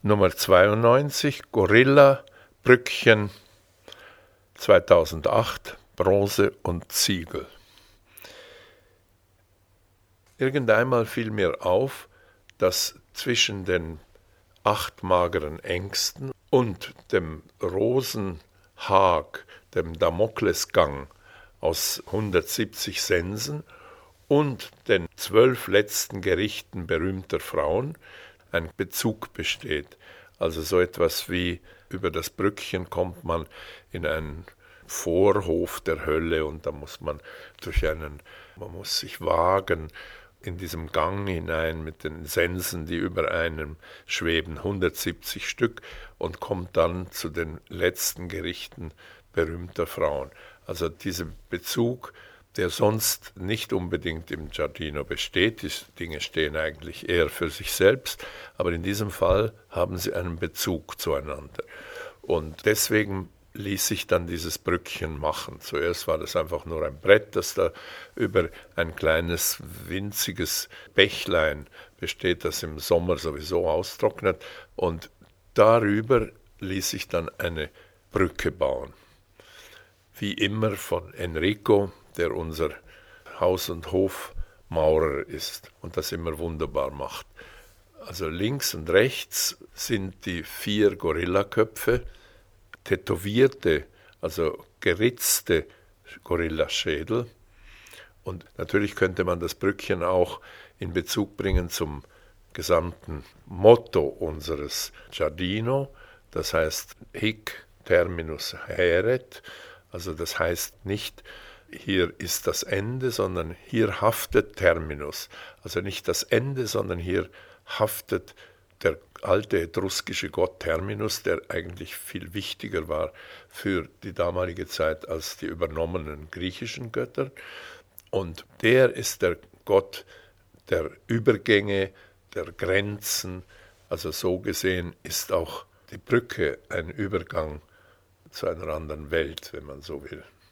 Nummer 92, Gorilla, Brückchen, 2008, Bronze und Ziegel. Irgendeinmal fiel mir auf, dass zwischen den 8 mageren Ängsten und dem Rosenhag, dem Damoklesgang aus 170 Sensen und den 12 letzten Gerichten berühmter Frauen ein Bezug besteht. Also so etwas wie über das Brückchen kommt man in einen Vorhof der Hölle und da muss man man muss sich wagen in diesem Gang hinein mit den Sensen, die über einem schweben, 170 Stück, und kommt dann zu den letzten Gerichten berühmter Frauen. Also dieser Bezug, der sonst nicht unbedingt im Giardino besteht. Die Dinge stehen eigentlich eher für sich selbst, aber in diesem Fall haben sie einen Bezug zueinander. Und deswegen ließ sich dann dieses Brückchen machen. Zuerst war das einfach nur ein Brett, das da über ein kleines, winziges Bächlein besteht, das im Sommer sowieso austrocknet. Und darüber ließ sich dann eine Brücke bauen. Wie immer von Enrico, der unser Haus- und Hofmaurer ist und das immer wunderbar macht. Also links und rechts sind die 4 Gorillaköpfe, tätowierte, also geritzte Gorillaschädel. Und natürlich könnte man das Brückchen auch in Bezug bringen zum gesamten Motto unseres Giardino, das heißt Hic terminus haeret, also das heißt nicht, hier ist das Ende, sondern hier haftet Terminus. Also nicht das Ende, sondern hier haftet der alte etruskische Gott Terminus, der eigentlich viel wichtiger war für die damalige Zeit als die übernommenen griechischen Götter. Und der ist der Gott der Übergänge, der Grenzen. Also so gesehen ist auch die Brücke ein Übergang zu einer anderen Welt, wenn man so will.